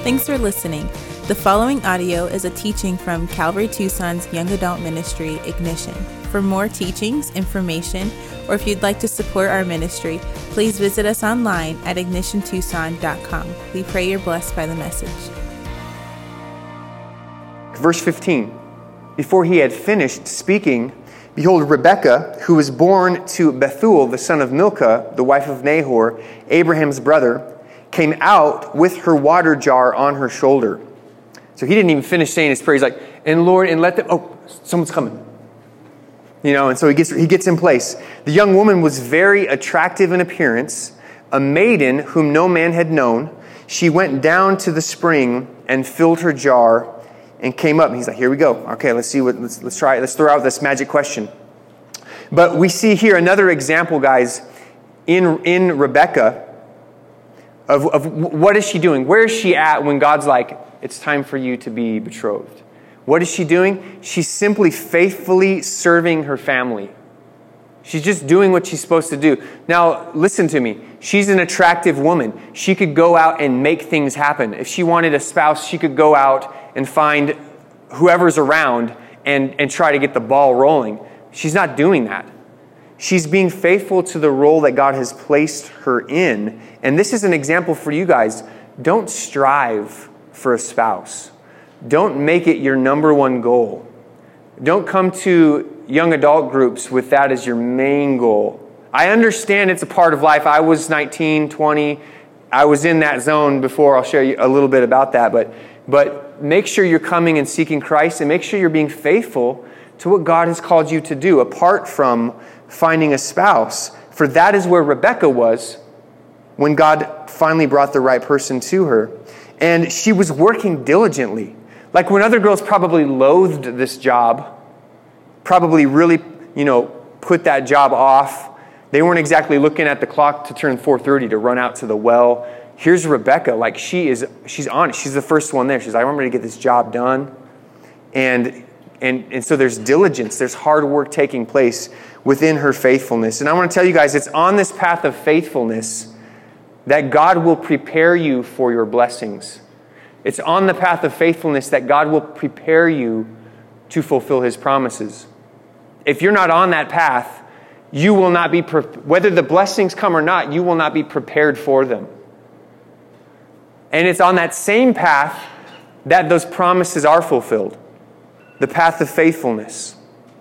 Thanks for listening. The following audio is a teaching from Calvary Tucson's Young Adult Ministry, Ignition. For more teachings, information, or if you'd like to support our ministry, please visit us online at ignitiontucson.com. We pray you're blessed by the message. Verse 15, before he had finished speaking, behold, Rebekah, who was born to Bethuel, the son of Milcah, the wife of Nahor, Abraham's brother, came out with her water jar on her shoulder. So he didn't even finish saying his prayer. He's like, and Lord, and let them, oh, someone's coming. And so he gets in place. The young woman was very attractive in appearance, a maiden whom no man had known. She went down to the spring and filled her jar and came up. And he's like, here we go. Okay, let's try it. Let's throw out this magic question. But we see here another example, guys, in Rebekah of what is she doing? Where is she at when God's like, it's time for you to be betrothed? What is she doing? She's simply faithfully serving her family. She's just doing what she's supposed to do. Now, listen to me. She's an attractive woman. She could go out and make things happen. If she wanted a spouse, she could go out and find whoever's around and try to get the ball rolling. She's not doing that. She's being faithful to the role that God has placed her in. And this is an example for you guys. Don't strive for a spouse. Don't make it your number one goal. Don't come to young adult groups with that as your main goal. I understand it's a part of life. I was 19, 20. I was in that zone before. I'll share you a little bit about that. But make sure you're coming and seeking Christ, and make sure you're being faithful to what God has called you to do, apart from finding a spouse. For that is where Rebekah was when God finally brought the right person to her. And she was working diligently. Like when other girls probably loathed this job, probably really, put that job off. They weren't exactly looking at the clock to turn 4:30 to run out to the well. Here's Rebekah, like she's on it. She's the first one there. She's like, I'm ready to get this job done. And so there's diligence, there's hard work taking place within her faithfulness. And I want to tell you guys, it's on this path of faithfulness that God will prepare you for your blessings. It's on the path of faithfulness that God will prepare you to fulfill His promises. If you're not on that path, you will not be, whether the blessings come or not, you will not be prepared for them. And it's on that same path that those promises are fulfilled. The path of faithfulness.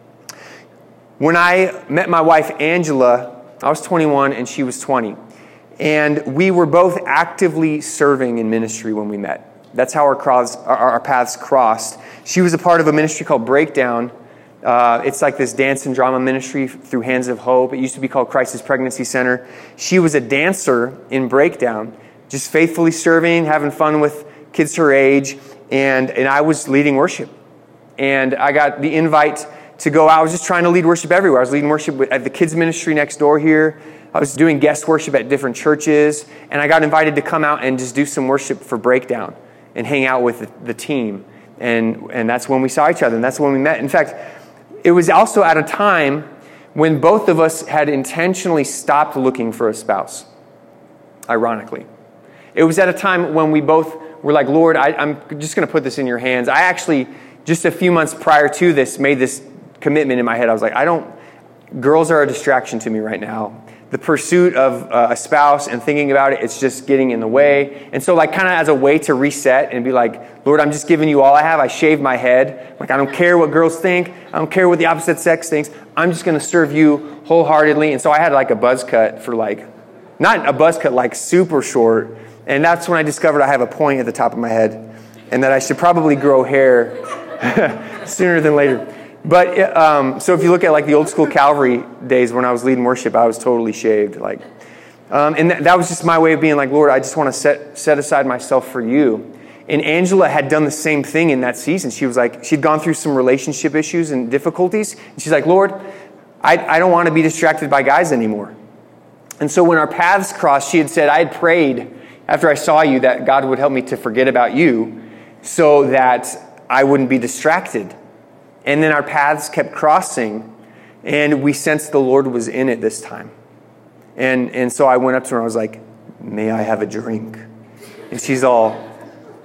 When I met my wife, Angela, I was 21 and she was 20. And we were both actively serving in ministry when we met. That's how our paths crossed. She was a part of a ministry called Breakdown. It's like this dance and drama ministry through Hands of Hope. It used to be called Crisis Pregnancy Center. She was a dancer in Breakdown, just faithfully serving, having fun with kids her age. And I was leading worship. And I got the invite to go out. I was just trying to lead worship everywhere. I was leading worship at the kids ministry next door here. I was doing guest worship at different churches. And I got invited to come out and just do some worship for Breakdown and hang out with the team. And that's when we saw each other. And that's when we met. In fact, it was also at a time when both of us had intentionally stopped looking for a spouse. Ironically. It was at a time when we both were like, Lord, I'm just going to put this in your hands. I actually, just a few months prior to this, made this commitment in my head. I was like, girls are a distraction to me right now. The pursuit of a spouse and thinking about it, it's just getting in the way. And so kind of as a way to reset and be like, Lord, I'm just giving you all I have. I shaved my head. I don't care what girls think. I don't care what the opposite sex thinks. I'm just going to serve you wholeheartedly. And so I had a buzz cut for not a buzz cut, super short. And that's when I discovered I have a point at the top of my head and that I should probably grow hair sooner than later. But so if you look at the old school Calvary days when I was leading worship, I was totally shaved. And that was just my way of being Lord, I just want to set aside myself for you. And Angela had done the same thing in that season. She was she'd gone through some relationship issues and difficulties. And she's like, Lord, I don't want to be distracted by guys anymore. And so when our paths crossed, she had said, I had prayed after I saw you that God would help me to forget about you so that I wouldn't be distracted. And then our paths kept crossing, and we sensed the Lord was in it this time. And so I went up to her and I was like, may I have a drink? And she's all,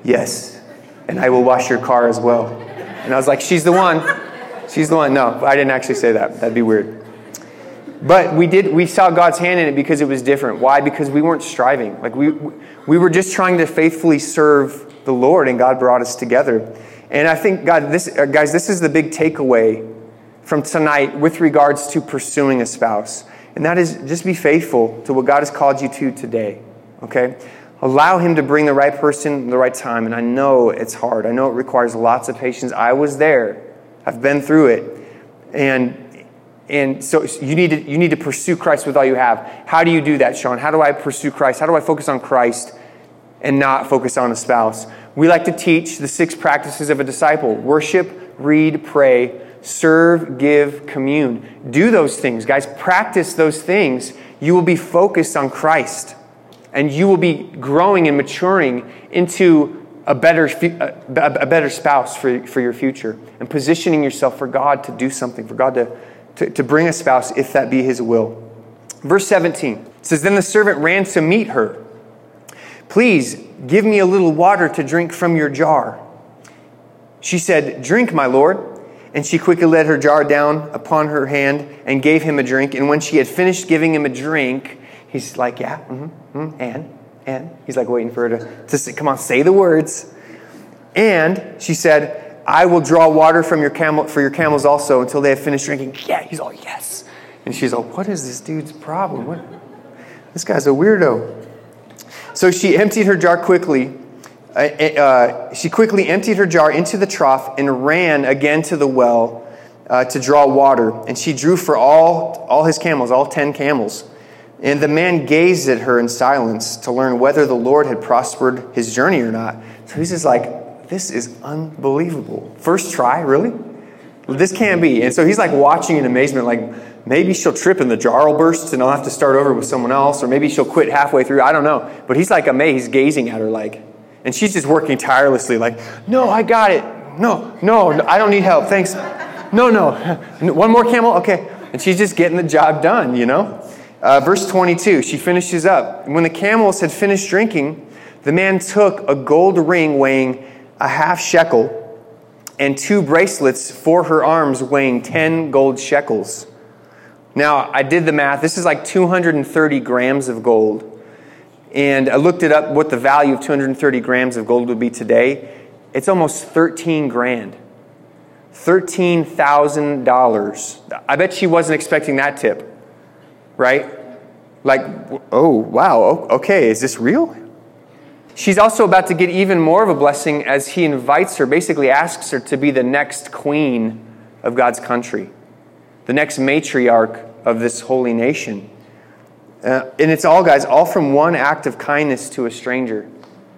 yes, and I will wash your car as well. And I was like, she's the one. She's the one. No, I didn't actually say that. That'd be weird. But we saw God's hand in it because it was different. Why? Because we weren't striving. Like we were just trying to faithfully serve the Lord, and God brought us together. And I think, guys, this is the big takeaway from tonight with regards to pursuing a spouse. And that is, just be faithful to what God has called you to today. Okay? Allow Him to bring the right person at the right time. And I know it's hard. I know it requires lots of patience. I was there. I've been through it. And so you need to pursue Christ with all you have. How do you do that, Sean? How do I pursue Christ? How do I focus on Christ and not focus on a spouse? We like to teach the 6 practices of a disciple: worship, read, pray, serve, give, commune. Do those things, guys. Practice those things. You will be focused on Christ, and you will be growing and maturing into a better spouse for your future, and positioning yourself for God to do something, for God to bring a spouse if that be His will. Verse 17 says, "Then the servant ran to meet her. 'Please give me a little water to drink from your jar.' She said, 'Drink, my lord.' And she quickly let her jar down upon her hand and gave him a drink. And when she had finished giving him a drink, he's like, yeah, and he's like waiting for her to say, come on, say the words. And she said, 'I will draw water from for your camels also until they have finished drinking.'" Yeah, he's all, yes. And she's all, what is this dude's problem? This guy's a weirdo. So she emptied her jar quickly. She quickly emptied her jar into the trough and ran again to the well to draw water. And she drew for all his camels, all 10 camels. And the man gazed at her in silence to learn whether the Lord had prospered his journey or not. So he's just like, this is unbelievable. First try, really? This can't be. And so he's like watching in amazement, like maybe she'll trip and the jar will burst and I'll have to start over with someone else, or maybe she'll quit halfway through. I don't know. But he's like amazed. He's gazing at her like, and she's just working tirelessly like, no, I got it. No, I don't need help. Thanks. No. One more camel? Okay. And she's just getting the job done, you know? Verse 22, she finishes up. When the camels had finished drinking, the man took a gold ring weighing a half shekel and 2 bracelets for her arms weighing 10 gold shekels. Now, I did the math. This is like 230 grams of gold. And I looked it up what the value of 230 grams of gold would be today. It's almost 13 grand. $13,000. I bet she wasn't expecting that tip. Right? Like, oh, wow, okay, is this real? She's also about to get even more of a blessing as he invites her, basically asks her to be the next queen of God's country, the next matriarch of this holy nation. And it's all, guys, all from one act of kindness to a stranger.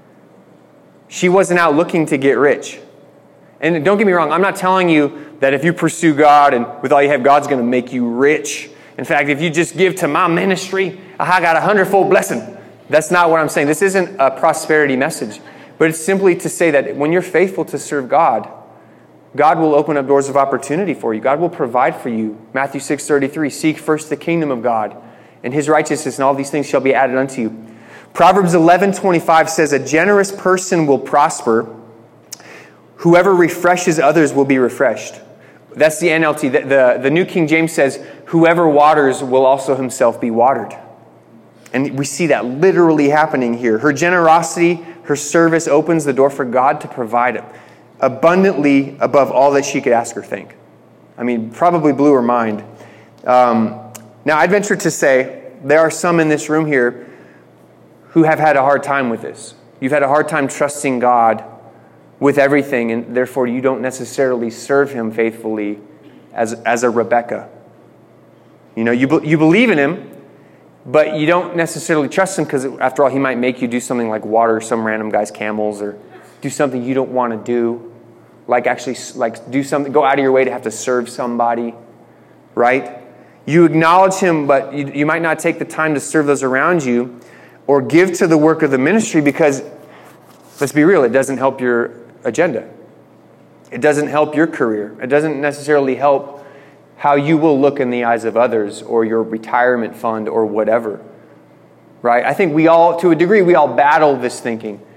She wasn't out looking to get rich. And don't get me wrong, I'm not telling you that if you pursue God and with all you have, God's going to make you rich. In fact, if you just give to my ministry, I got 100-fold blessing. That's not what I'm saying. This isn't a prosperity message. But it's simply to say that when you're faithful to serve God, God will open up doors of opportunity for you. God will provide for you. Matthew 6:33, seek first the kingdom of God and His righteousness, and all these things shall be added unto you. Proverbs 11:25 says, a generous person will prosper. Whoever refreshes others will be refreshed. That's the NLT. The New King James says, whoever waters will also himself be watered. And we see that literally happening here. Her generosity, her service opens the door for God to provide abundantly above all that she could ask or think. I mean, probably blew her mind. Now, I'd venture to say there are some in this room here who have had a hard time with this. You've had a hard time trusting God with everything, and therefore you don't necessarily serve Him faithfully as a Rebecca. You know, you believe in Him, but you don't necessarily trust Him because, after all, He might make you do something like water some random guy's camels, or do something you don't want to do, like actually do something, go out of your way to have to serve somebody, right? You acknowledge Him, but you might not take the time to serve those around you or give to the work of the ministry because, let's be real, it doesn't help your agenda. It doesn't help your career. It doesn't necessarily help how you will look in the eyes of others or your retirement fund or whatever. Right? I think we all, to a degree, we all battle this thinking.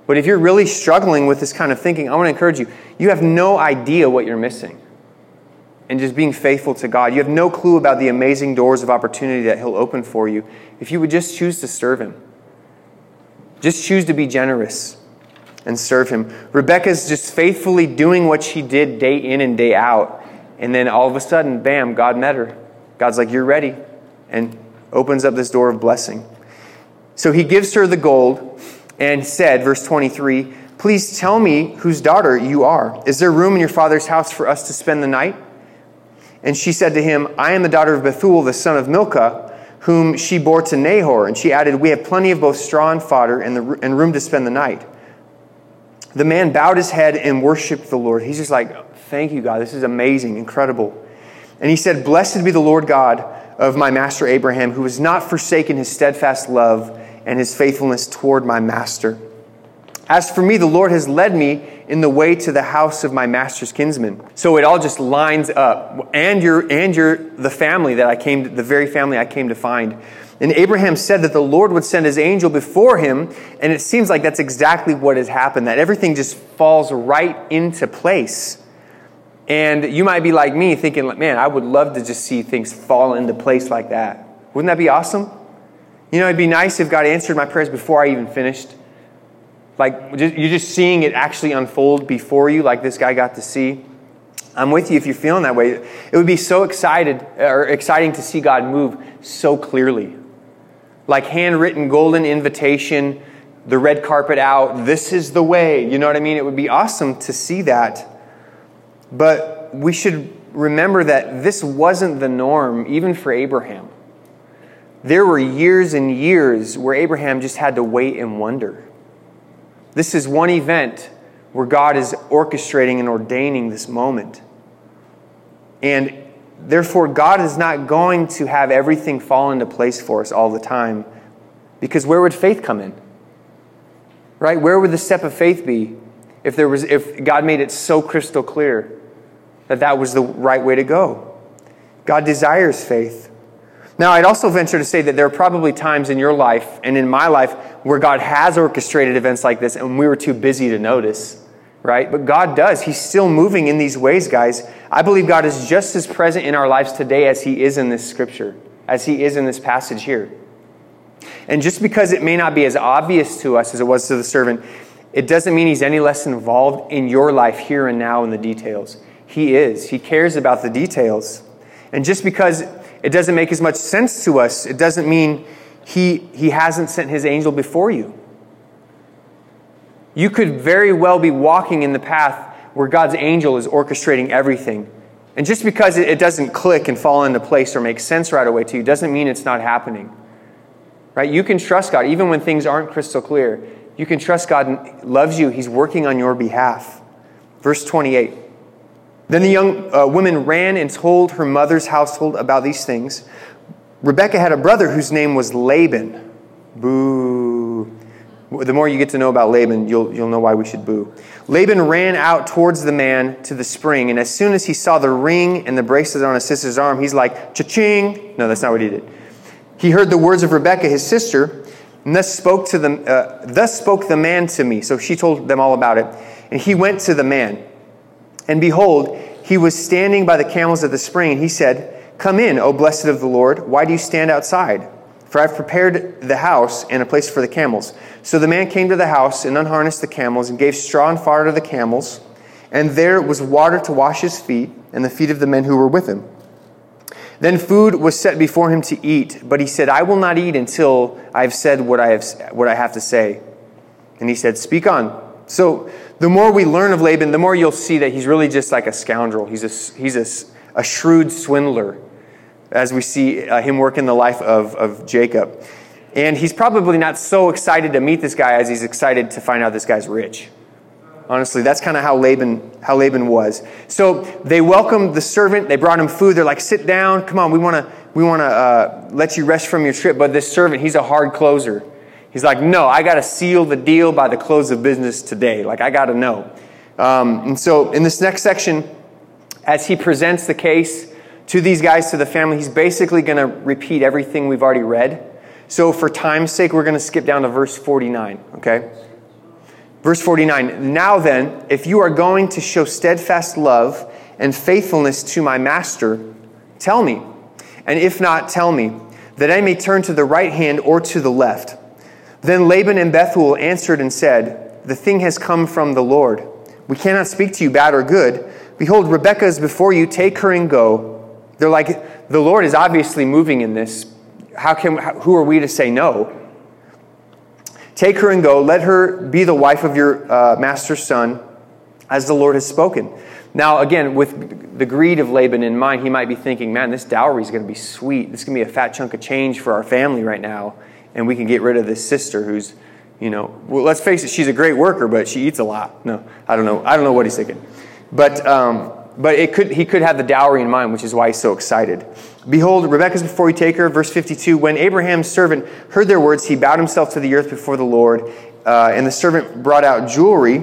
But if you're really struggling with this kind of thinking, I want to encourage you. You have no idea what you're missing. And just being faithful to God. You have no clue about the amazing doors of opportunity that He'll open for you if you would just choose to serve Him. Just choose to be generous and serve Him. Rebecca's just faithfully doing what she did day in and day out. And then all of a sudden, bam, God met her. God's like, you're ready. And opens up this door of blessing. So He gives her the gold and said, verse 23, please tell me whose daughter you are. Is there room in your father's house for us to spend the night? And she said to him, I am the daughter of Bethuel, the son of Milcah, whom she bore to Nahor. And she added, we have plenty of both straw and fodder and room to spend the night. The man bowed his head and worshiped the Lord. He's just like, thank you, God. This is amazing, incredible. And he said, blessed be the Lord God of my master Abraham, who has not forsaken His steadfast love and His faithfulness toward my master. As for me, the Lord has led me in the way to the house of my master's kinsman. So it all just lines up. And you're the family the very family I came to find. And Abraham said that the Lord would send His angel before him. And it seems like that's exactly what has happened. That everything just falls right into place. And you might be like me thinking, man, I would love to just see things fall into place like that. Wouldn't that be awesome? You know, it'd be nice if God answered my prayers before I even finished. Like, you're just seeing it actually unfold before you, like this guy got to see. I'm with you if you're feeling that way. It would be so exciting to see God move so clearly. Like handwritten golden invitation, the red carpet out, this is the way. You know what I mean? It would be awesome to see that. But we should remember that this wasn't the norm, even for Abraham. There were years and years where Abraham just had to wait and wonder. This is one event where God is orchestrating and ordaining this moment. And therefore, God is not going to have everything fall into place for us all the time. Because where would faith come in? Right? Where would the step of faith be if God made it so crystal clear that that was the right way to go? God desires faith. Now, I'd also venture to say that there are probably times in your life and in my life where God has orchestrated events like this and we were too busy to notice, right? But God does. He's still moving in these ways, guys. I believe God is just as present in our lives today as He is in this scripture, as He is in this passage here. And just because it may not be as obvious to us as it was to the servant, it doesn't mean He's any less involved in your life here and now in the details. He is. He cares about the details. And just because it doesn't make as much sense to us, it doesn't mean He hasn't sent His angel before you. You could very well be walking in the path where God's angel is orchestrating everything. And just because it doesn't click and fall into place or make sense right away to you, doesn't mean it's not happening. Right? You can trust God, even when things aren't crystal clear. You can trust God loves you. He's working on your behalf. Verse 28. Then the young woman ran and told her mother's household about these things. Rebekah had a brother whose name was Laban. Boo. The more you get to know about Laban, you'll know why we should boo. Laban ran out towards the man to the spring, and as soon as he saw the ring and the bracelet on his sister's arm, he's like, cha-ching. No, that's not what he did. He heard the words of Rebekah, his sister, and thus spoke the man to me. So she told them all about it. And he went to the man. And behold, he was standing by the camels at the spring, and he said, come in, O blessed of the Lord. Why do you stand outside? For I've prepared the house and a place for the camels. So the man came to the house and unharnessed the camels and gave straw and fodder to the camels. And there was water to wash his feet and the feet of the men who were with him. Then food was set before him to eat, but he said, I will not eat until I have said what I have to say. And he said, speak on. So the more we learn of Laban, the more you'll see that he's really just like a scoundrel. He's a shrewd swindler, as we see him work in the life of Jacob. And he's probably not so excited to meet this guy as he's excited to find out this guy's rich. Honestly, that's kind of how Laban was. So they welcomed the servant. They brought him food. They're like, sit down. Come on, we want to let you rest from your trip. But this servant, he's a hard closer. He's like, no, I got to seal the deal by the close of business today. Like, I got to know. And so in this next section, as he presents the case to these guys, to the family, he's basically going to repeat everything we've already read. So for time's sake, we're going to skip down to verse 49, okay? Verse 49, now then, if you are going to show steadfast love and faithfulness to my master, tell me. And if not, tell me, that I may turn to the right hand or to the left. Then Laban and Bethuel answered and said, the thing has come from the Lord. We cannot speak to you bad or good. Behold, Rebekah is before you. Take her and go. They're like, the Lord is obviously moving in this. Who are we to say no? Take her and go. Let her be the wife of your master's son, as the Lord has spoken. Now, again, with the greed of Laban in mind, he might be thinking, man, this dowry is going to be sweet. This is going to be a fat chunk of change for our family right now. And we can get rid of this sister who's, well, let's face it, she's a great worker, but she eats a lot. No, I don't know. I don't know what he's thinking. But he could have the dowry in mind, which is why he's so excited. Behold, Rebekah's before you take her. Verse 52, when Abraham's servant heard their words, he bowed himself to the earth before the Lord. And the servant brought out jewelry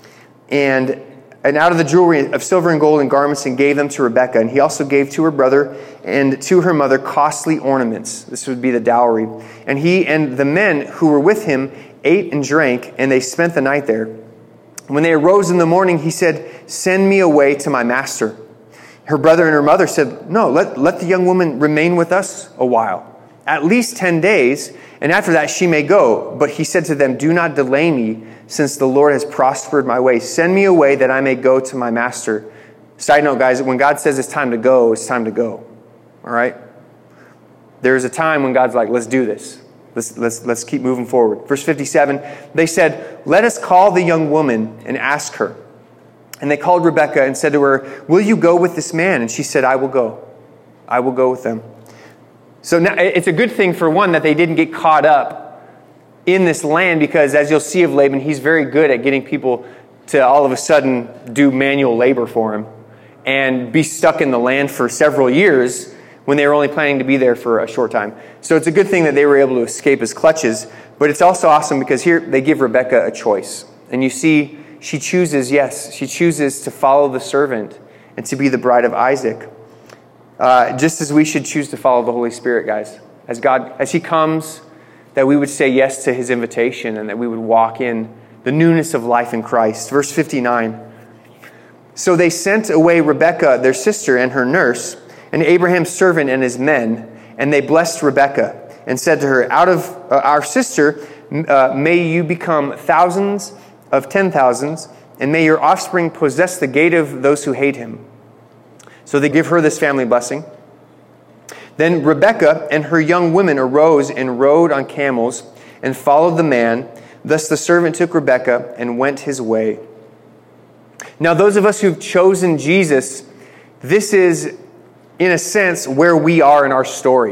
and out of the jewelry of silver and gold and garments and gave them to Rebekah. And he also gave to her brother and to her mother costly ornaments. This would be the dowry. And he and the men who were with him ate and drank, and they spent the night there. When they arose in the morning, he said, send me away to my master. Her brother and her mother said, no, let the young woman remain with us a while, at least 10 days, and after that she may go. But he said to them, do not delay me, since the Lord has prospered my way. Send me away that I may go to my master. Side note, guys, when God says it's time to go, it's time to go. All right? There's a time when God's like, let's do this. Let's keep moving forward. Verse 57, they said, let us call the young woman and ask her. And they called Rebekah and said to her, will you go with this man? And she said, I will go. I will go with them. So now it's a good thing, for one, that they didn't get caught up in this land, because as you'll see of Laban, he's very good at getting people to all of a sudden do manual labor for him and be stuck in the land for several years when they were only planning to be there for a short time. So it's a good thing that they were able to escape his clutches, but it's also awesome because here they give Rebekah a choice. And you see, she chooses to follow the servant and to be the bride of Isaac. Just as we should choose to follow the Holy Spirit, guys. As he comes, that we would say yes to his invitation and that we would walk in the newness of life in Christ. Verse 59. So they sent away Rebekah, their sister, and her nurse, and Abraham's servant and his men, and they blessed Rebekah and said to her, out of our sister, may you become thousands of 10,000s, and may your offspring possess the gate of those who hate him. So they give her this family blessing. Then Rebekah and her young women arose and rode on camels and followed the man. Thus the servant took Rebekah and went his way. Now those of us who've chosen Jesus, this is, in a sense, where we are in our story.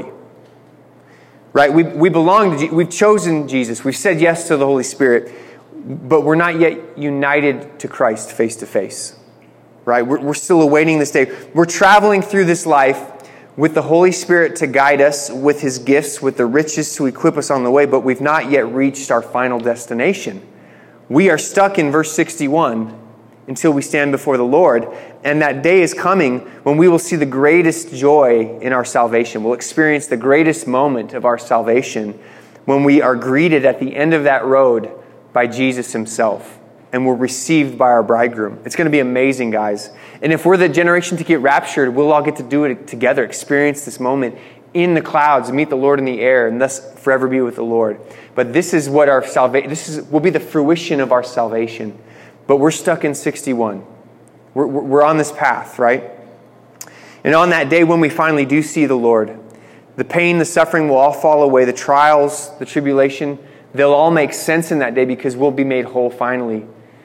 Right? We belong to we've chosen Jesus. We've said yes to the Holy Spirit, but we're not yet united to Christ face to face. Right? We're still awaiting this day. We're traveling through this life with the Holy Spirit to guide us, with his gifts, with the riches to equip us on the way, but we've not yet reached our final destination. We are stuck in verse 61 until we stand before the Lord, and that day is coming when we will see the greatest joy in our salvation. We'll experience the greatest moment of our salvation when we are greeted at the end of that road by Jesus himself, and we're received by our bridegroom. It's going to be amazing, guys. And if we're the generation to get raptured, we'll all get to do it together, experience this moment in the clouds, meet the Lord in the air, and thus forever be with the Lord. But this is what our salvation, will be the fruition of our salvation. But we're stuck in 61. We're on this path, right? And on that day when we finally do see the Lord, the pain, the suffering will all fall away. The trials, the tribulation, they'll all make sense in that day because we'll be made whole finally.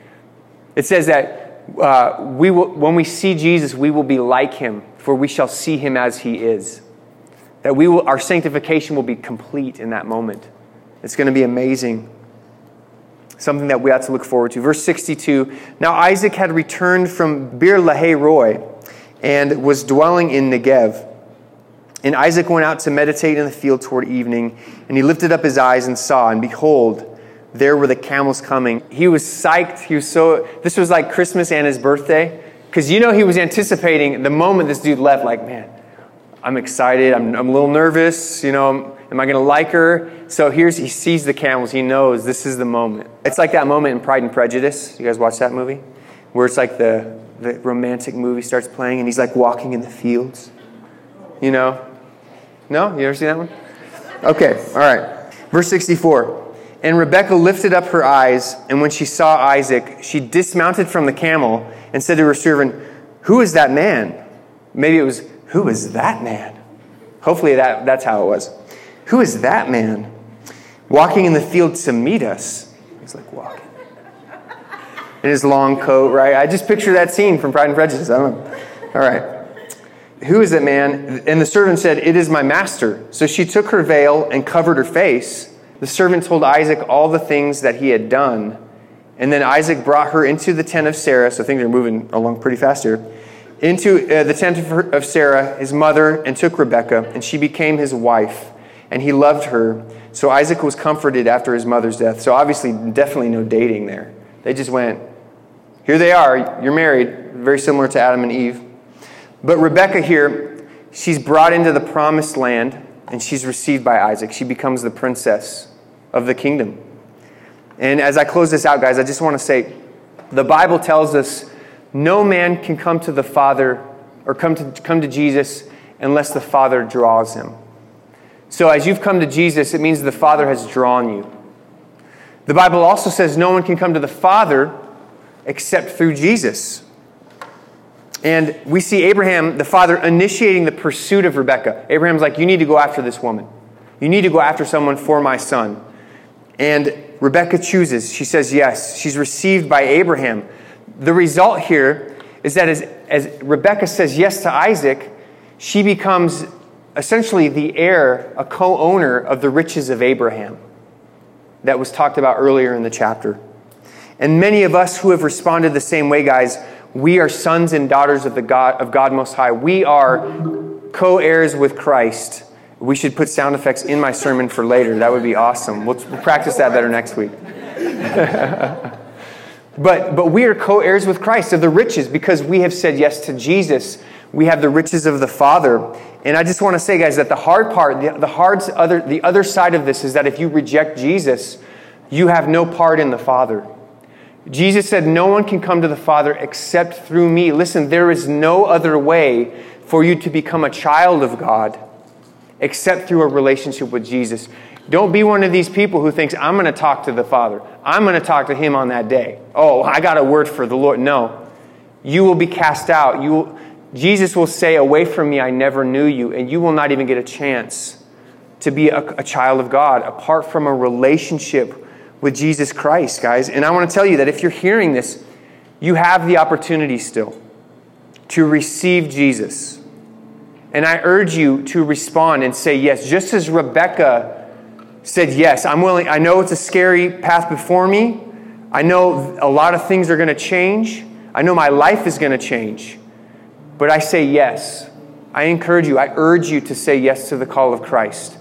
It says that when we see Jesus, we will be like him, for we shall see him as he is. That our sanctification will be complete in that moment. It's going to be amazing. Something that we ought to look forward to. Verse 62, now Isaac had returned from Beer-lahai-roi and was dwelling in Negev. And Isaac went out to meditate in the field toward evening, and he lifted up his eyes and saw, and behold, there were the camels coming. He was psyched. This was like Christmas and his birthday, because he was anticipating the moment this dude left, like, man, I'm excited. I'm a little nervous. You know, am I going to like her? So he sees the camels. He knows this is the moment. It's like that moment in Pride and Prejudice. You guys watch that movie? Where it's like the romantic movie starts playing and he's like walking in the fields. You know? No? You ever see that one? Okay, all right. Verse 64. And Rebekah lifted up her eyes, and when she saw Isaac, she dismounted from the camel and said to her servant, "Who is that man?" Maybe it was, "Who is that man?" Hopefully that's how it was. "Who is that man walking in the field to meet us?" He's like walking. In his long coat, right? I just picture that scene from Pride and Prejudice. I don't know. All right. "Who is that man?" And the servant said, "It is my master." So she took her veil and covered her face. The servant told Isaac all the things that he had done. And then Isaac brought her into the tent of Sarah. So things are moving along pretty fast here. Into the tent of Sarah, his mother, and took Rebekah, and she became his wife. And he loved her. So Isaac was comforted after his mother's death. So obviously, definitely no dating there. They just went, here they are, you're married. Very similar to Adam and Eve. But Rebekah here, she's brought into the promised land, and she's received by Isaac. She becomes the princess of the kingdom. And as I close this out, guys, I just want to say, the Bible tells us no man can come to the Father or come to Jesus unless the Father draws him. So as you've come to Jesus, it means the Father has drawn you. The Bible also says no one can come to the Father except through Jesus. And we see Abraham, the father, initiating the pursuit of Rebekah. Abraham's like, you need to go after this woman. You need to go after someone for my son. And Rebekah chooses. She says yes. She's received by Abraham. The result here is that as Rebekah says yes to Isaac, she becomes essentially the heir, a co-owner of the riches of Abraham that was talked about earlier in the chapter. And many of us who have responded the same way, guys, we are sons and daughters of God Most High. We are co-heirs with Christ. We should put sound effects in my sermon for later. That would be awesome. We'll practice that better next week. But we are co-heirs with Christ of the riches because we have said yes to Jesus. We have the riches of the Father. And I just want to say, guys, that the hard part, the other side of this is that if you reject Jesus, you have no part in the Father. Jesus said, no one can come to the Father except through me. Listen, there is no other way for you to become a child of God except through a relationship with Jesus. Don't be one of these people who thinks, I'm going to talk to the Father. I'm going to talk to him on that day. Oh, I got a word for the Lord. No. You will be cast out. Jesus will say, away from me, I never knew you. And you will not even get a chance to be a child of God apart from a relationship with Jesus Christ, guys. And I want to tell you that if you're hearing this, you have the opportunity still to receive Jesus. And I urge you to respond and say yes. Just as Rebekah said, yes, I'm willing. I know it's a scary path before me. I know a lot of things are going to change. I know my life is going to change. But I say yes. I encourage you, I urge you to say yes to the call of Christ.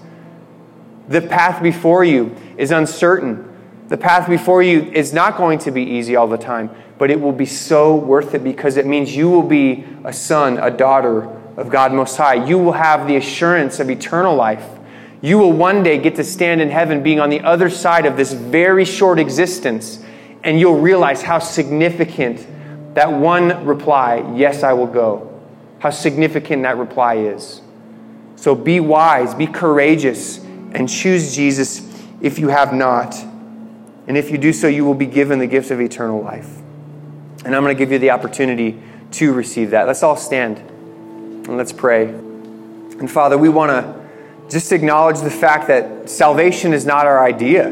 The path before you is uncertain. The path before you is not going to be easy all the time, but it will be so worth it because it means you will be a son, a daughter of God Most High. You will have the assurance of eternal life. You will one day get to stand in heaven being on the other side of this very short existence, and you'll realize how significant that one reply, yes, I will go, how significant that reply is. So be wise, be courageous, and choose Jesus if you have not. And if you do so, you will be given the gift of eternal life. And I'm going to give you the opportunity to receive that. Let's all stand and let's pray. And Father, we want to just acknowledge the fact that salvation is not our idea.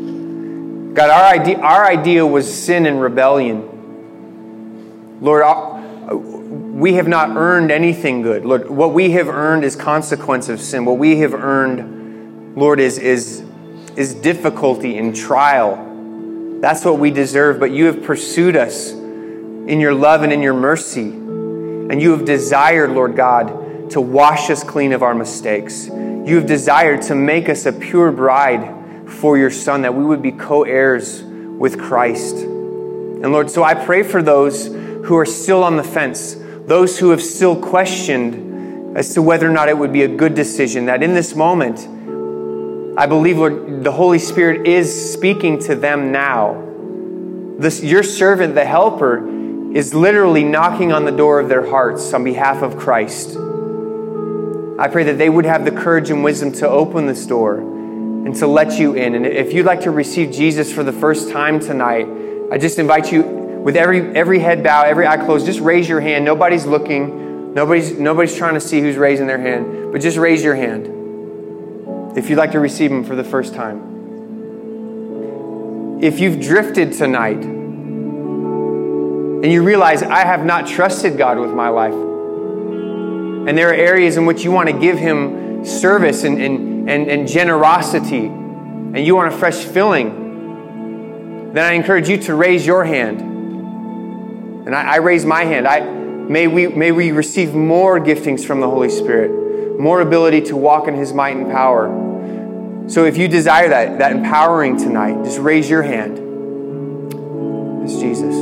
God, our idea was sin and rebellion. Lord, we have not earned anything good. Lord, what we have earned is consequence of sin. What we have earned, Lord, is difficulty and trial. That's what we deserve, but you have pursued us in your love and in your mercy. And you have desired, Lord God, to wash us clean of our mistakes. You have desired to make us a pure bride for your Son, that we would be co-heirs with Christ. And Lord, so I pray for those who are still on the fence, those who have still questioned as to whether or not it would be a good decision, that in this moment, I believe, Lord, the Holy Spirit is speaking to them now. Your servant, the helper, is literally knocking on the door of their hearts on behalf of Christ. I pray that they would have the courage and wisdom to open this door and to let you in. And if you'd like to receive Jesus for the first time tonight, I just invite you, with every head bowed, every eye closed, just raise your hand. Nobody's looking. Nobody's trying to see who's raising their hand. But just raise your hand if you'd like to receive Him for the first time. If you've drifted tonight and you realize, I have not trusted God with my life, and there are areas in which you want to give Him service and generosity, and you want a fresh filling, then I encourage you to raise your hand. And I raise my hand. May we receive more giftings from the Holy Spirit, more ability to walk in His might and power. So if you desire that empowering tonight, just raise your hand. It's Jesus.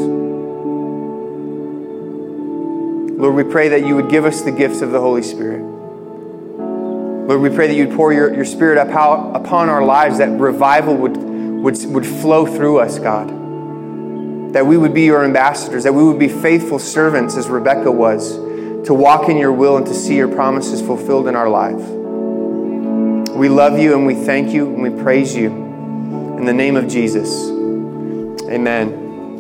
Lord, we pray that you would give us the gifts of the Holy Spirit. Lord, we pray that you'd pour your Spirit upon our lives, that revival would flow through us, God. That we would be your ambassadors, that we would be faithful servants as Rebecca was, to walk in your will and to see your promises fulfilled in our life. We love you and we thank you and we praise you. In the name of Jesus, amen.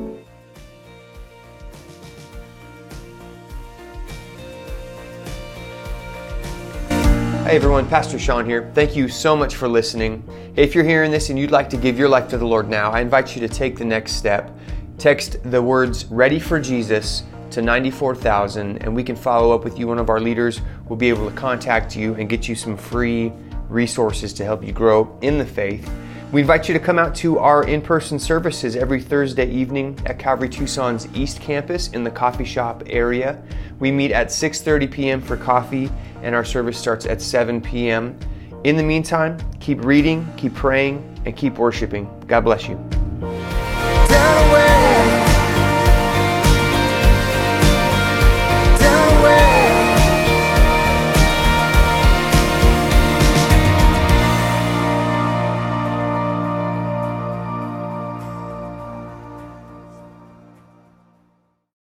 Hey everyone, Pastor Sean here. Thank you so much for listening. If you're hearing this and you'd like to give your life to the Lord now, I invite you to take the next step. Text the words "Ready for Jesus" to 94,000 and we can follow up with you. One of our leaders will be able to contact you and get you some free resources to help you grow in the faith. We invite you to come out to our in-person services every Thursday evening at Calvary Tucson's East Campus in the coffee shop area. We meet at 6:30 p.m. for coffee and our service starts at 7 p.m. In the meantime, keep reading, keep praying, and keep worshiping. God bless you.